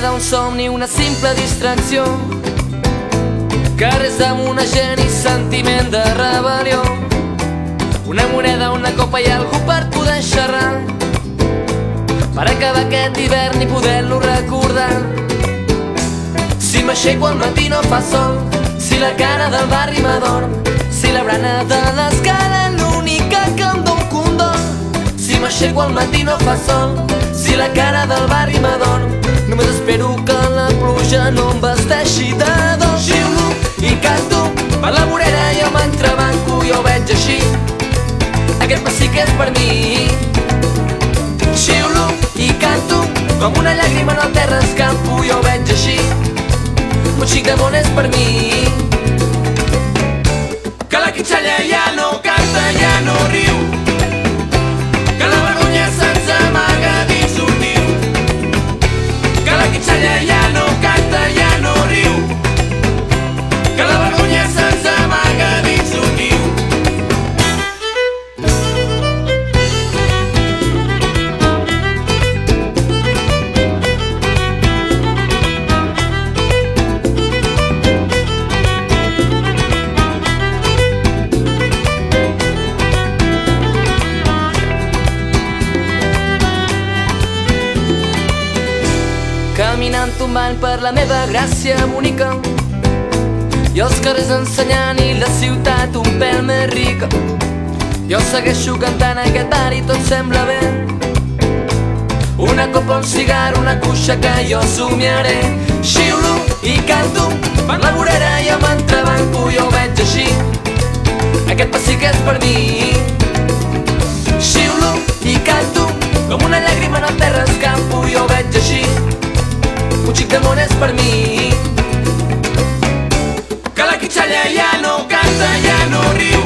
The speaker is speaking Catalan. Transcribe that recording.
moneda, un somni, una simple distracció. Carrers amb una gent i sentiment de rebel·lió. Una moneda, una copa i algú per poder xerrar, per acabar aquest hivern i poder-lo recordar. Si m'aixeco al matí no fa sol, si la cara del barri m'adorm, si la brana de l'escala és l'única que em dó un condol. Si m'aixeco al matí no fa sol, si la cara del barri m'adorm, només espero que la pluja no em vesteixi de dol. Xiulo i canto per la vorera, jo m'entrebanco, jo veig així, aquest pas sí que és per mi. Xiulo i canto com una llàgrima en el terra escampo, jo veig així, un xic de món és per mi. Que la quitxalla ja no canta, ja no riu, que la vergonya se'ns amaga dins un niu. Que la quitxalla ja no canta, ja no riu, que la vergonya se'ns amaga dins un niu. Caminant tombant per la meva gràcia bonica, i els carrers ensenyant i la ciutat un pèl més rica. Jo segueixo cantant aquest bar i tot sembla bé, una copa, un cigar, una cuixa que jo somiaré. Xiulo i canto per la vorera, jo m'entrebanco, jo veig així, aquest pas sí que és per mi. Xiulo i canto com una llàgrima en el terra escampo, jo veig així, un xic de món és per mi. Que la quitxalla ja no canta, ja no riu,